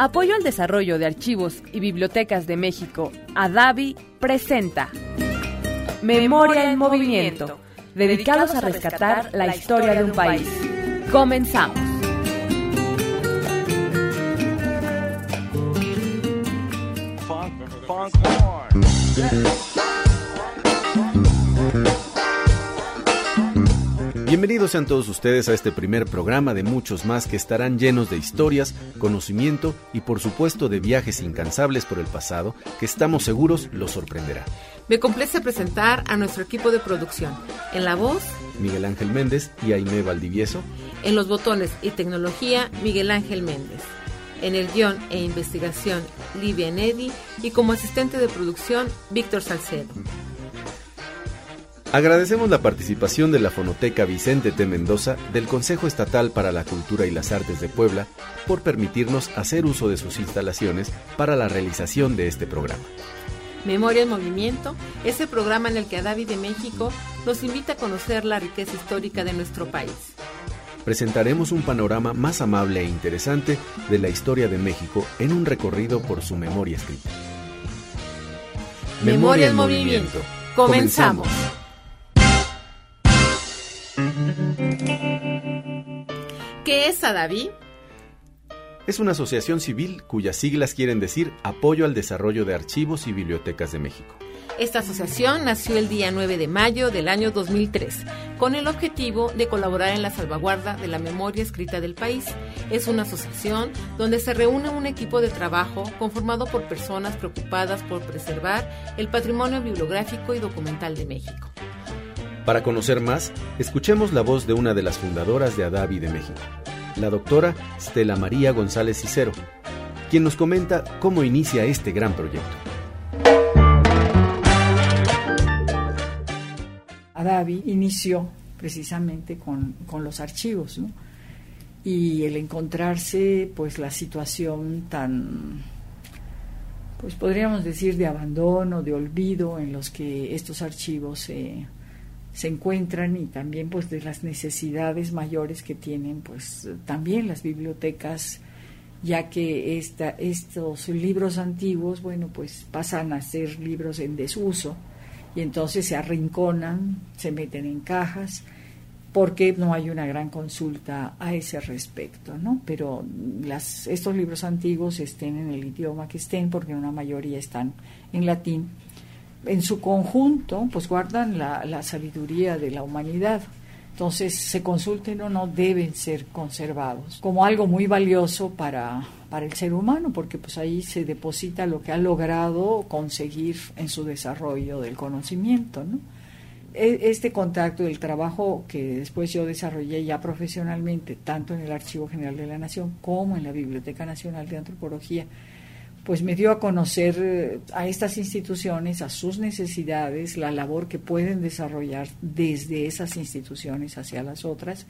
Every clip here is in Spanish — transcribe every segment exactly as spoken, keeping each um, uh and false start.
Apoyo al Desarrollo de Archivos y Bibliotecas de México, ADABI, presenta Memoria en Movimiento, dedicados a rescatar la historia de un país. Comenzamos. Bienvenidos sean todos ustedes a este primer programa de muchos más que estarán llenos de historias, conocimiento y por supuesto de viajes incansables por el pasado que estamos seguros los sorprenderá. Me complace presentar a nuestro equipo de producción. En la voz, Miguel Ángel Méndez y Aimé Valdivieso. En los botones y tecnología, Miguel Ángel Méndez. En el guión e investigación, Livia Nedi. Y como asistente de producción, Víctor Salcedo. Agradecemos la participación de la Fonoteca Vicente T. Mendoza del Consejo Estatal para la Cultura y las Artes de Puebla por permitirnos hacer uso de sus instalaciones para la realización de este programa. Memoria en Movimiento es el programa en el que ADABI de México nos invita a conocer la riqueza histórica de nuestro país. Presentaremos un panorama más amable e interesante de la historia de México en un recorrido por su memoria escrita. Memoria, Memoria en Movimiento. movimiento. Comenzamos. ¿Qué es ADABI? Es una asociación civil cuyas siglas quieren decir Apoyo al Desarrollo de Archivos y Bibliotecas de México. Esta asociación nació el día nueve de mayo del año dos mil tres, con el objetivo de colaborar en la salvaguarda de la memoria escrita del país. Es una asociación donde se reúne un equipo de trabajo conformado por personas preocupadas por preservar el patrimonio bibliográfico y documental de México. Para conocer más, escuchemos la voz de una de las fundadoras de ADABI de México, la doctora Stella María González Cicero, quien nos comenta cómo inicia este gran proyecto. ADABI inició precisamente con, con los archivos, ¿no? Y el encontrarse, pues, la situación tan, pues, podríamos decir, de abandono, de olvido en los que estos archivos se... Eh, se encuentran y también pues de las necesidades mayores que tienen pues también las bibliotecas, ya que esta, estos libros antiguos bueno pues pasan a ser libros en desuso y entonces se arrinconan, se meten en cajas porque no hay una gran consulta a ese respecto, ¿no? Pero las, estos libros antiguos estén en el idioma que estén, porque una mayoría están en latín, en su conjunto, pues guardan la, la sabiduría de la humanidad. Entonces, se consulten o no, deben ser conservados como algo muy valioso para, para el ser humano, porque pues ahí se deposita lo que ha logrado conseguir en su desarrollo del conocimiento, ¿no? Este contacto, el trabajo que después yo desarrollé ya profesionalmente, tanto en el Archivo General de la Nación como en la Biblioteca Nacional de Antropología, pues me dio a conocer a estas instituciones, a sus necesidades, la labor que pueden desarrollar desde esas instituciones hacia las otras,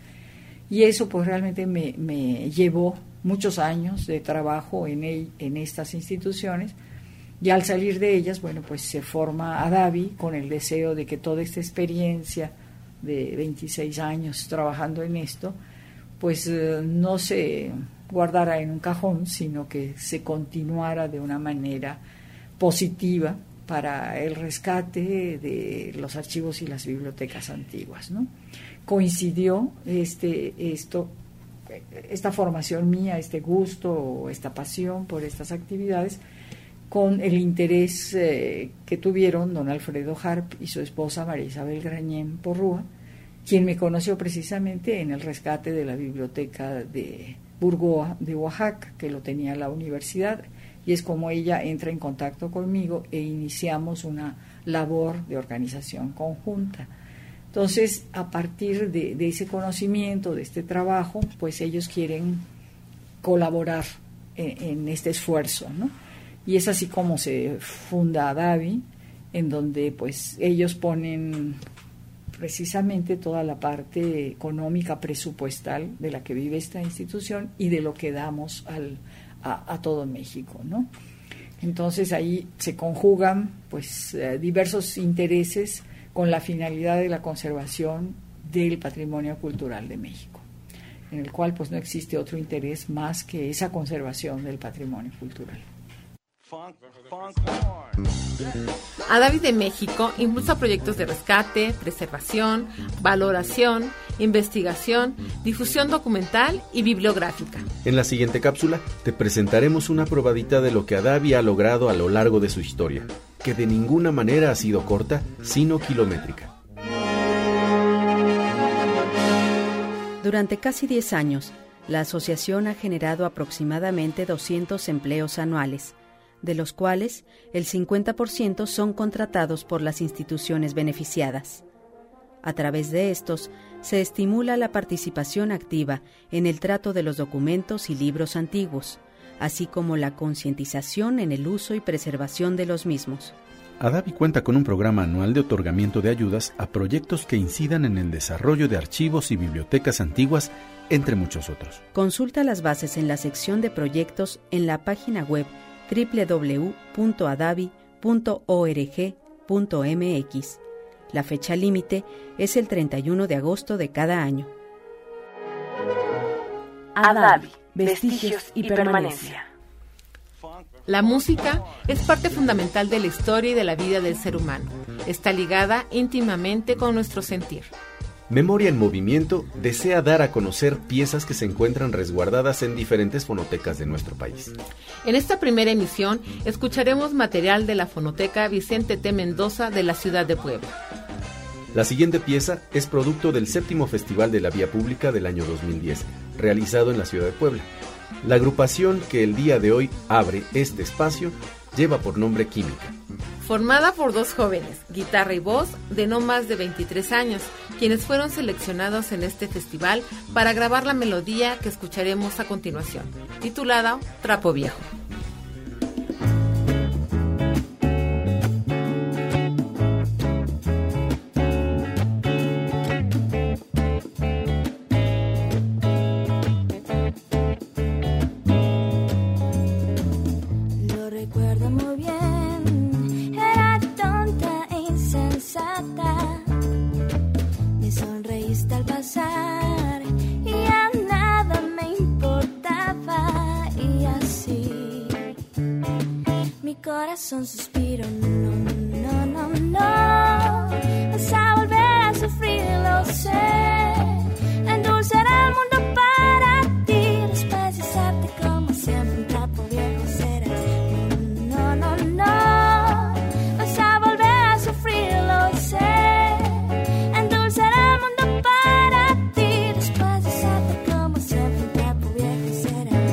y eso pues realmente me, me llevó muchos años de trabajo en, el, en estas instituciones, y al salir de ellas, bueno, pues se forma ADABI con el deseo de que toda esta experiencia de veintiséis años trabajando en esto, pues eh, no se guardara en un cajón, sino que se continuara de una manera positiva para el rescate de los archivos y las bibliotecas antiguas, ¿no? Coincidió este esto esta formación mía, este gusto, esta pasión por estas actividades con el interés eh, que tuvieron don Alfredo Harp y su esposa María Isabel Grañén Porrúa, quien me conoció precisamente en el rescate de la biblioteca de Burgoa de Oaxaca, que lo tenía la universidad, y es como ella entra en contacto conmigo e iniciamos una labor de organización conjunta. Entonces, a partir de, de ese conocimiento, de este trabajo, pues ellos quieren colaborar en, en este esfuerzo, ¿no? Y es así como se funda ADABI, en donde pues ellos ponen precisamente toda la parte económica presupuestal de la que vive esta institución y de lo que damos al, a, a todo México, ¿no? Entonces ahí se conjugan pues eh, diversos intereses con la finalidad de la conservación del patrimonio cultural de México. en el cual pues no existe otro interés más que esa conservación del patrimonio cultural. Adavi de México impulsa proyectos de rescate, preservación, valoración, investigación, difusión documental y bibliográfica. En la siguiente cápsula te presentaremos una probadita de lo que Adavi ha logrado a lo largo de su historia, que de ninguna manera ha sido corta, sino kilométrica. Durante casi diez años, la asociación ha generado aproximadamente doscientos empleos anuales, de los cuales el cincuenta por ciento son contratados por las instituciones beneficiadas. A través de estos, se estimula la participación activa en el trato de los documentos y libros antiguos, así como la concientización en el uso y preservación de los mismos. Adavi cuenta con un programa anual de otorgamiento de ayudas a proyectos que incidan en el desarrollo de archivos y bibliotecas antiguas, entre muchos otros. Consulta las bases en la sección de proyectos en la página web doble u doble u doble u punto adavi punto org punto m x. La fecha límite es el treinta y uno de agosto de cada año. Adavi, vestigios y permanencia. La música es parte fundamental de la historia y de la vida del ser humano. Está ligada íntimamente con nuestro sentir. Memoria en Movimiento desea dar a conocer piezas que se encuentran resguardadas en diferentes fonotecas de nuestro país. En esta primera emisión escucharemos material de la Fonoteca Vicente T. Mendoza de la ciudad de Puebla. La siguiente pieza es producto del séptimo Festival de la Vía Pública del año dos mil diez, realizado en la ciudad de Puebla. La agrupación que el día de hoy abre este espacio lleva por nombre Química. Formada por dos jóvenes, guitarra y voz, de no más de veintitrés años, quienes fueron seleccionados en este festival para grabar la melodía que escucharemos a continuación, titulada Trapo Viejo. Corazón suspiro, no, no, no, no, vas a volver a sufrir, lo sé, endulzará el mundo para ti, después de hacerte como siempre un trapo viejo serás, no, no, no, vas a volver a sufrir, lo sé, endulzará el mundo para ti, después de hacerte como siempre un trapo viejo serás.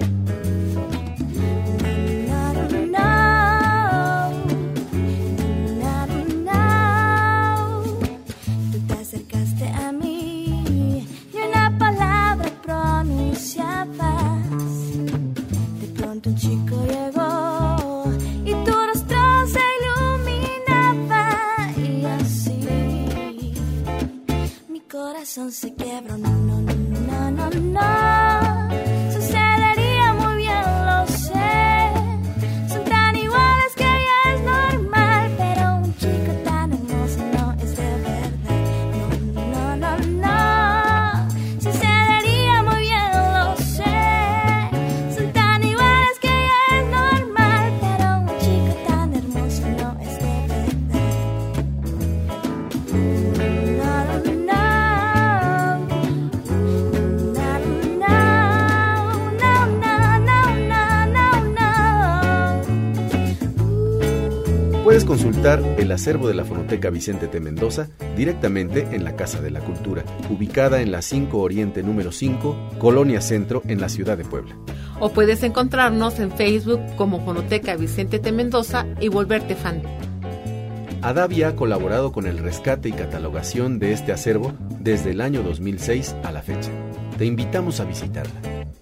Un chico llegó y tu rostro se iluminaba y así mi corazón se quebró. No, no, no, no, no, sucedería muy bien, lo sé. Son tan iguales que ya es normal, pero un chico tan hermoso no es de verdad. No, no, no, no, sucedería muy bien, lo sé. Son tan iguales que ya es normal, pero un chico tan hermoso no es de verdad. No, no, no. Puedes consultar el acervo de la Fonoteca Vicente T. Mendoza directamente en la Casa de la Cultura, ubicada en la cinco Oriente número cinco, Colonia Centro, en la ciudad de Puebla. O puedes encontrarnos en Facebook como Fonoteca Vicente T. Mendoza y volverte fan. Adavi ha colaborado con el rescate y catalogación de este acervo desde el año dos mil seis a la fecha. Te invitamos a visitarla.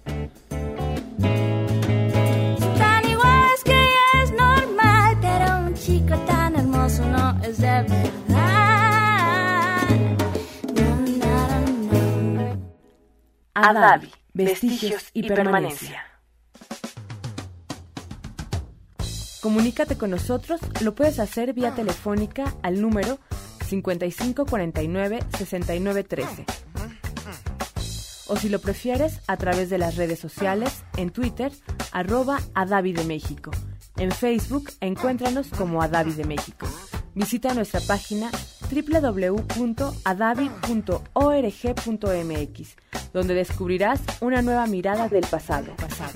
Tan igual es que ya es normal, pero un chico tan hermoso no es de verdad. No, no, no. Adavi, vestigios y permanencia. Comunícate con nosotros, lo puedes hacer vía telefónica al número cincuenta y cinco cuarenta y nueve sesenta y nueve trece o si lo prefieres, a través de las redes sociales, en Twitter, arroba Adavi de México. En Facebook, encuéntranos como Adavi de México. Visita nuestra página doble u doble u doble u punto adavi punto org punto m x, donde descubrirás una nueva mirada del pasado.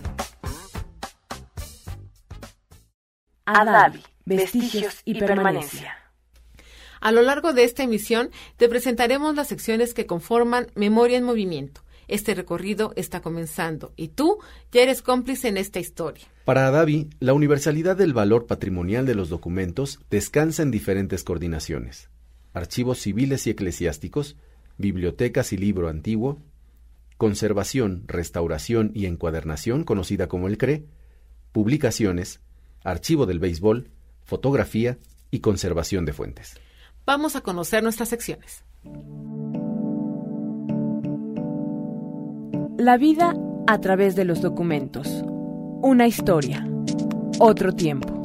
Adavi, vestigios y permanencia. A lo largo de esta emisión te presentaremos las secciones que conforman Memoria en Movimiento. Este recorrido está comenzando y tú ya eres cómplice en esta historia. Para Adavi, la universalidad del valor patrimonial de los documentos descansa en diferentes coordinaciones: archivos civiles y eclesiásticos, bibliotecas y libro antiguo, conservación, restauración y encuadernación, conocida como el C R E, publicaciones, archivo del béisbol, fotografía y conservación de fuentes. Vamos a conocer nuestras secciones. La vida a través de los documentos. Una historia. Otro tiempo.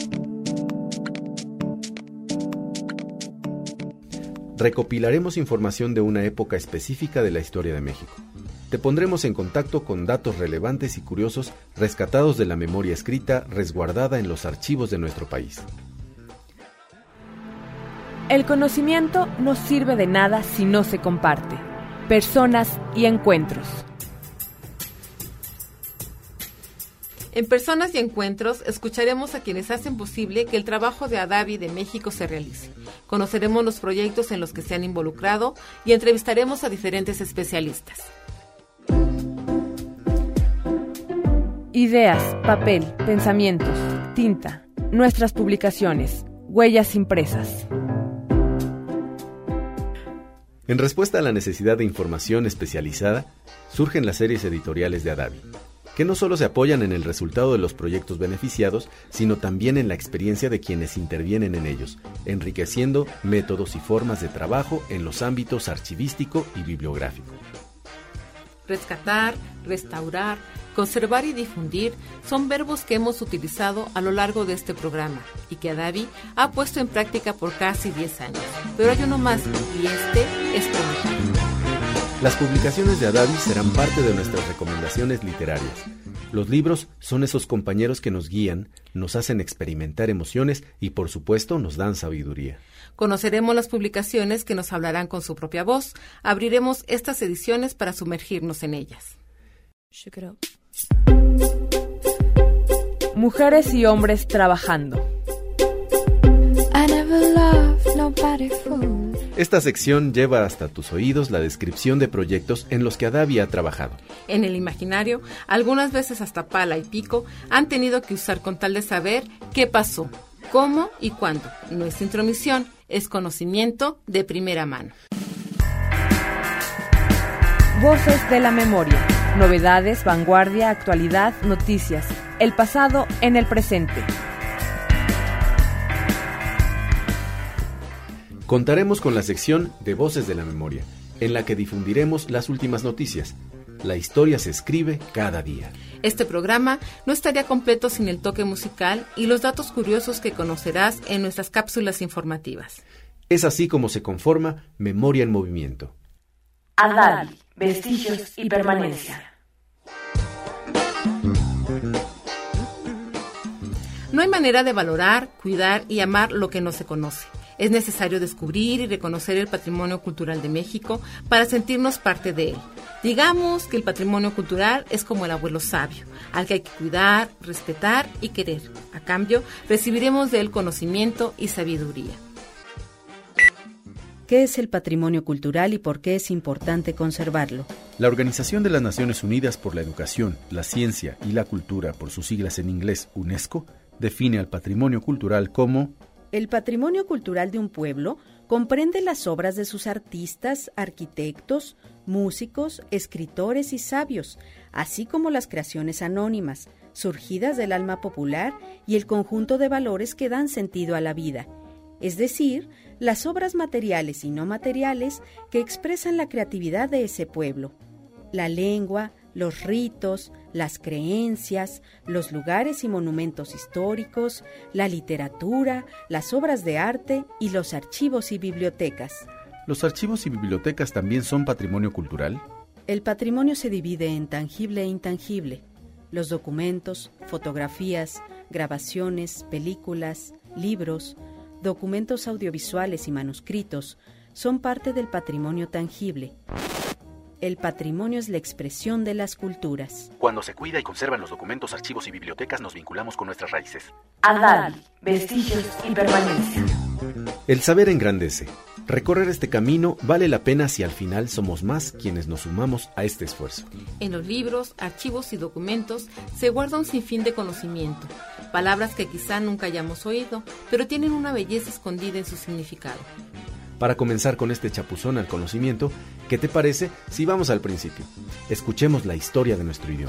Recopilaremos información de una época específica de la historia de México. Te pondremos en contacto con datos relevantes y curiosos rescatados de la memoria escrita resguardada en los archivos de nuestro país. El conocimiento no sirve de nada si no se comparte. Personas y encuentros. En Personas y Encuentros escucharemos a quienes hacen posible que el trabajo de Adavi de México se realice. Conoceremos los proyectos en los que se han involucrado y entrevistaremos a diferentes especialistas. Ideas, papel, pensamientos, tinta, nuestras publicaciones, huellas impresas. En respuesta a la necesidad de información especializada, surgen las series editoriales de Adavi, que no solo se apoyan en el resultado de los proyectos beneficiados, sino también en la experiencia de quienes intervienen en ellos, enriqueciendo métodos y formas de trabajo en los ámbitos archivístico y bibliográfico. Rescatar, restaurar, conservar y difundir son verbos que hemos utilizado a lo largo de este programa y que Adavi ha puesto en práctica por casi diez años. Pero hay uno más, y este es prometedor. Las publicaciones de Adavi serán parte de nuestras recomendaciones literarias. Los libros son esos compañeros que nos guían, nos hacen experimentar emociones y, por supuesto, nos dan sabiduría. Conoceremos las publicaciones que nos hablarán con su propia voz. Abriremos estas ediciones para sumergirnos en ellas. Mujeres y hombres trabajando. Esta sección lleva hasta tus oídos la descripción de proyectos en los que Adavi ha trabajado. En el imaginario, algunas veces hasta pala y pico han tenido que usar con tal de saber qué pasó, cómo y cuándo. Nuestra intromisión es conocimiento de primera mano. Voces de la memoria. Novedades, vanguardia, actualidad, noticias. El pasado en el presente. Contaremos con la sección de Voces de la Memoria, en la que difundiremos las últimas noticias. La historia se escribe cada día. Este programa no estaría completo sin el toque musical y los datos curiosos que conocerás en nuestras cápsulas informativas. Es así como se conforma Memoria en Movimiento. Adavi, vestigios y permanencia. No hay manera de valorar, cuidar y amar lo que no se conoce. Es necesario descubrir y reconocer el patrimonio cultural de México para sentirnos parte de él. Digamos que el patrimonio cultural es como el abuelo sabio, al que hay que cuidar, respetar y querer. A cambio, recibiremos de él conocimiento y sabiduría. ¿Qué es el patrimonio cultural y por qué es importante conservarlo? La Organización de las Naciones Unidas por la Educación, la Ciencia y la Cultura, por sus siglas en inglés UNESCO, define al patrimonio cultural como: el patrimonio cultural de un pueblo comprende las obras de sus artistas, arquitectos, músicos, escritores y sabios, así como las creaciones anónimas, surgidas del alma popular y el conjunto de valores que dan sentido a la vida, es decir, las obras materiales y no materiales que expresan la creatividad de ese pueblo. La lengua, los ritos, las creencias, los lugares y monumentos históricos, la literatura, las obras de arte y los archivos y bibliotecas. ¿Los archivos y bibliotecas también son patrimonio cultural? El patrimonio se divide en tangible e intangible. Los documentos, fotografías, grabaciones, películas, libros, documentos audiovisuales y manuscritos son parte del patrimonio tangible. El patrimonio es la expresión de las culturas. Cuando se cuida y conservan los documentos, archivos y bibliotecas, nos vinculamos con nuestras raíces. Adabi, vestigios y permanencia. El saber engrandece. Recorrer este camino vale la pena si al final somos más quienes nos sumamos a este esfuerzo. En los libros, archivos y documentos se guarda un sinfín de conocimiento, palabras que quizá nunca hayamos oído, pero tienen una belleza escondida en su significado. Para comenzar con este chapuzón al conocimiento, ¿qué te parece si vamos al principio? Escuchemos la historia de nuestro idioma.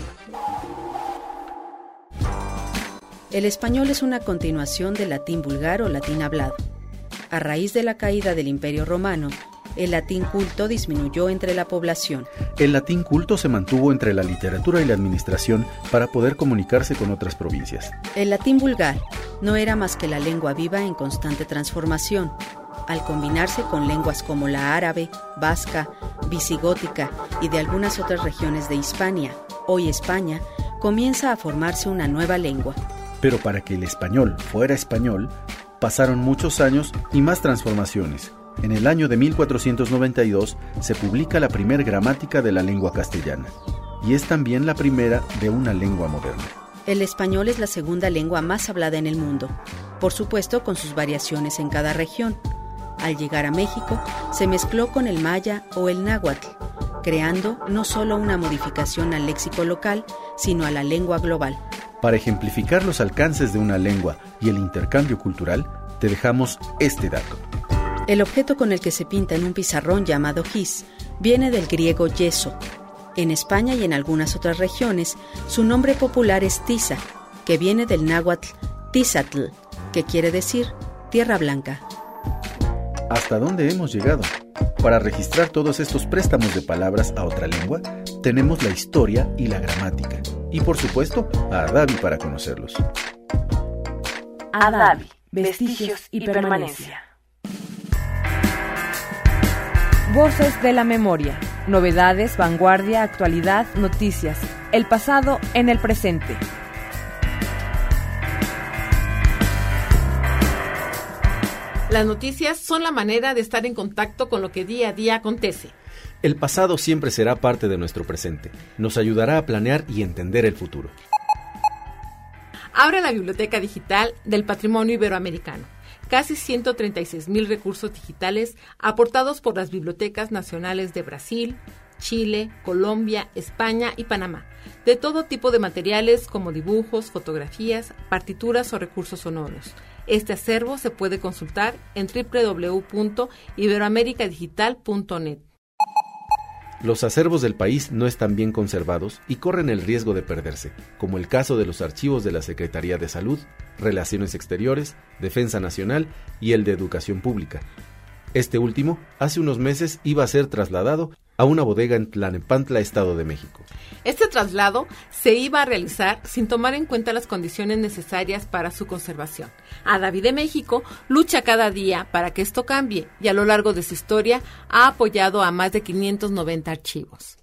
El español es una continuación del latín vulgar o latín hablado. A raíz de la caída del Imperio Romano, el latín culto disminuyó entre la población. El latín culto se mantuvo entre la literatura y la administración para poder comunicarse con otras provincias. El latín vulgar no era más que la lengua viva en constante transformación. Al combinarse con lenguas como la árabe, vasca, visigótica y de algunas otras regiones de Hispania, hoy España, comienza a formarse una nueva lengua. Pero para que el español fuera español, pasaron muchos años y más transformaciones. En el año de mil cuatrocientos noventa y dos se publica la primera gramática de la lengua castellana, y es también la primera de una lengua moderna. El español es la segunda lengua más hablada en el mundo, por supuesto con sus variaciones en cada región. Al llegar a México, se mezcló con el maya o el náhuatl, creando no solo una modificación al léxico local, sino a la lengua global. Para ejemplificar los alcances de una lengua y el intercambio cultural, te dejamos este dato. El objeto con el que se pinta en un pizarrón llamado gis viene del griego yeso. En España y en algunas otras regiones, su nombre popular es tiza, que viene del náhuatl tizatl, que quiere decir tierra blanca. ¿Hasta dónde hemos llegado? Para registrar todos estos préstamos de palabras a otra lengua, tenemos la historia y la gramática. Y por supuesto, a Adabi para conocerlos. Adabi, vestigios y permanencia. Voces de la memoria. Novedades, vanguardia, actualidad, noticias. El pasado en el presente. Las noticias son la manera de estar en contacto con lo que día a día acontece. El pasado siempre será parte de nuestro presente. Nos ayudará a planear y entender el futuro. Abre la Biblioteca Digital del Patrimonio Iberoamericano. Casi ciento treinta y seis mil recursos digitales aportados por las bibliotecas nacionales de Brasil, Chile, Colombia, España y Panamá, de todo tipo de materiales como dibujos, fotografías, partituras o recursos sonoros. Este acervo se puede consultar en doble u doble u doble u punto iberoamerica digital punto net. Los acervos del país no están bien conservados y corren el riesgo de perderse, como el caso de los archivos de la Secretaría de Salud, Relaciones Exteriores, Defensa Nacional y el de Educación Pública. Este último, hace unos meses, iba a ser trasladado a una bodega en Tlalnepantla, Estado de México. Este traslado se iba a realizar sin tomar en cuenta las condiciones necesarias para su conservación. Adabi de México lucha cada día para que esto cambie y a lo largo de su historia ha apoyado a más de quinientos noventa archivos.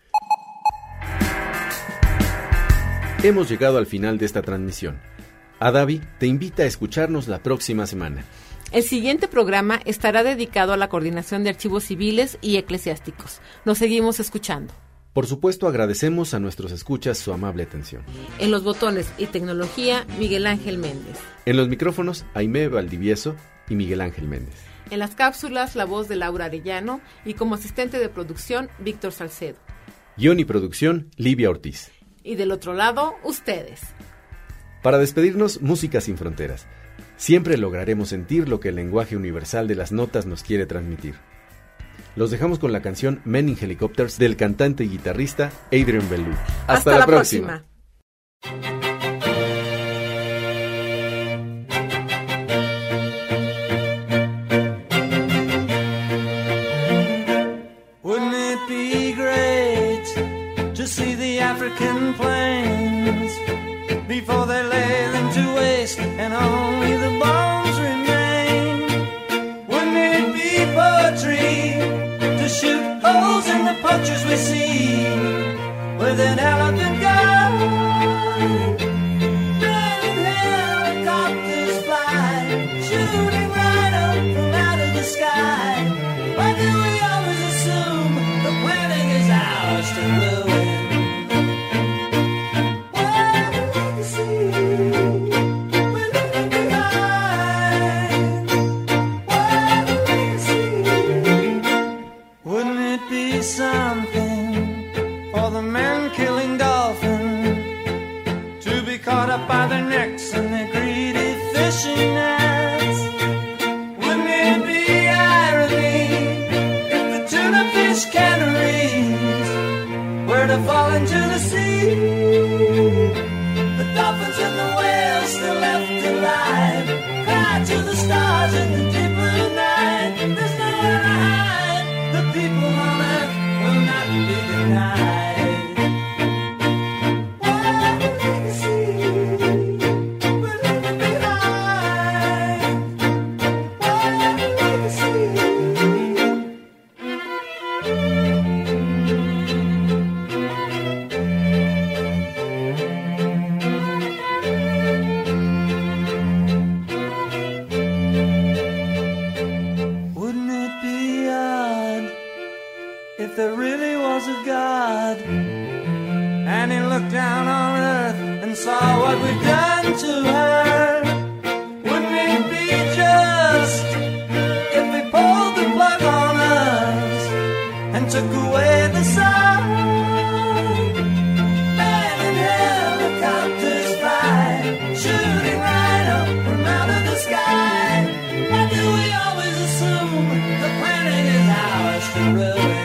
Hemos llegado al final de esta transmisión. Adabi te invita a escucharnos la próxima semana. El siguiente programa estará dedicado a la coordinación de archivos civiles y eclesiásticos. Nos seguimos escuchando. Por supuesto, agradecemos a nuestros escuchas su amable atención. En los botones y tecnología, Miguel Ángel Méndez. En los micrófonos, Aimé Valdivieso y Miguel Ángel Méndez. En las cápsulas, la voz de Laura Arellano y como asistente de producción, Víctor Salcedo. Guión y producción, Livia Ortiz. Y del otro lado, ustedes. Para despedirnos, Música sin Fronteras. Siempre lograremos sentir lo que el lenguaje universal de las notas nos quiere transmitir. Los dejamos con la canción Men in Helicopters del cantante y guitarrista Adrian Belew. Hasta, Hasta la, la próxima. próxima. Wouldn't it be great to see the African plains before they lay them to waste and only the bones remain? Wouldn't it be poetry to shoot holes in among the poachers we see with an elephant gun. Burning helicopters fly, shooting right up from out of the sky. Why do we always assume the planet is ours to ruin? Something for the men killing dolphins to be caught up by their necks and their greedy fishing nets. Wouldn't it be irony if the tuna fish canneries were to fall into the sea? The dolphins and the whales still left alive cry to the stars in the deep blue night. There's nowhere to hide. The people on earth will not be denied. What a legacy we're leaving behind. What a legacy. Wouldn't it be odd if there really was a God and he looked down on earth and saw what we've done to her? Wouldn't it be just if he pulled the plug on us and took away the sun? Men in helicopters fly, shooting right up from out of the sky. Why do we always assume the planet is ours to ruin?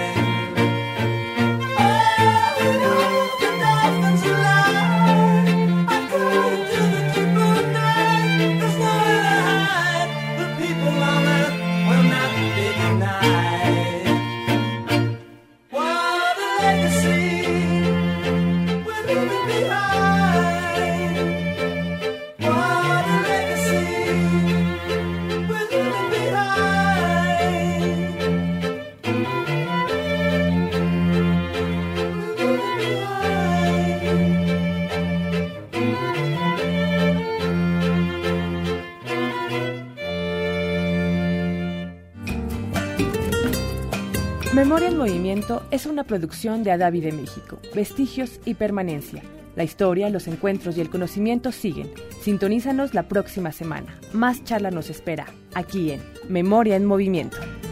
Memoria en Movimiento es una producción de Adavi de México, Vestigios y Permanencia. La historia, los encuentros y el conocimiento siguen. Sintonízanos la próxima semana. Más charla nos espera, aquí en Memoria en Movimiento.